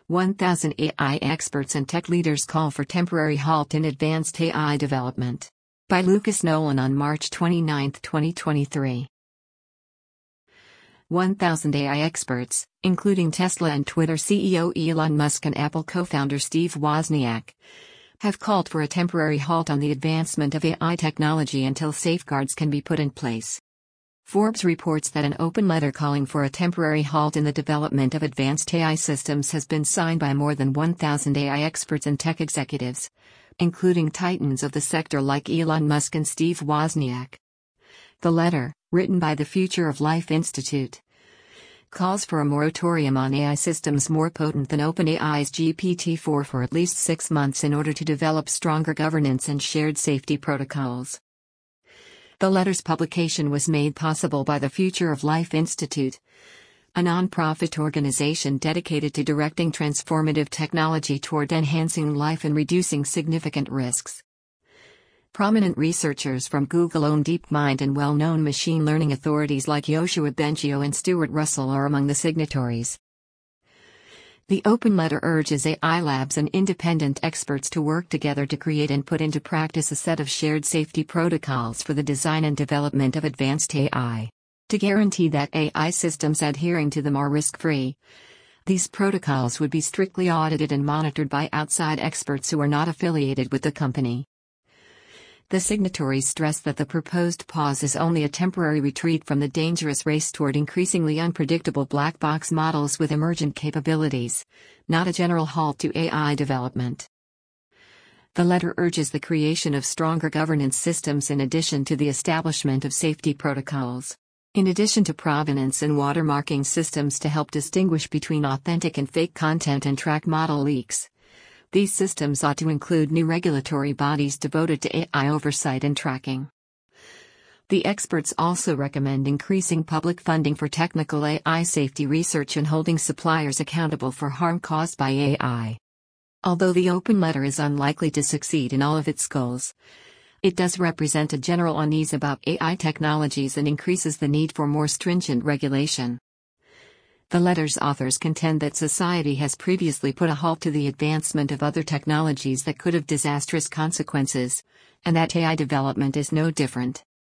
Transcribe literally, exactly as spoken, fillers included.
one thousand A I experts and tech leaders call for temporary halt in advanced A I development. By Lucas Nolan on March twenty-ninth, twenty twenty-three. one thousand A I experts, including Tesla and Twitter C E O Elon Musk and Apple co-founder Steve Wozniak, have called for a temporary halt on the advancement of A I technology until safeguards can be put in place. Forbes reports that an open letter calling for a temporary halt in the development of advanced A I systems has been signed by more than one thousand A I experts and tech executives, including titans of the sector like Elon Musk and Steve Wozniak. The letter, written by the Future of Life Institute, calls for a moratorium on A I systems more potent than OpenAI's G P T four for at least six months in order to develop stronger governance and shared safety protocols. The letter's publication was made possible by the Future of Life Institute, a non-profit organization dedicated to directing transformative technology toward enhancing life and reducing significant risks. Prominent researchers from Google-owned DeepMind and well-known machine learning authorities like Yoshua Bengio and Stuart Russell are among the signatories. The open letter urges A I labs and independent experts to work together to create and put into practice a set of shared safety protocols for the design and development of advanced A I. To guarantee that A I systems adhering to them are risk-free, these protocols would be strictly audited and monitored by outside experts who are not affiliated with the company. The signatories stress that the proposed pause is only a temporary retreat from the dangerous race toward increasingly unpredictable black box models with emergent capabilities, not a general halt to A I development. The letter urges the creation of stronger governance systems in addition to the establishment of safety protocols. In addition to provenance and watermarking systems to help distinguish between authentic and fake content and track model leaks, these systems ought to include new regulatory bodies devoted to A I oversight and tracking. The experts also recommend increasing public funding for technical A I safety research and holding suppliers accountable for harm caused by A I. Although the open letter is unlikely to succeed in all of its goals, it does represent a general unease about A I technologies and increases the need for more stringent regulation. The letter's authors contend that society has previously put a halt to the advancement of other technologies that could have disastrous consequences, and that A I development is no different.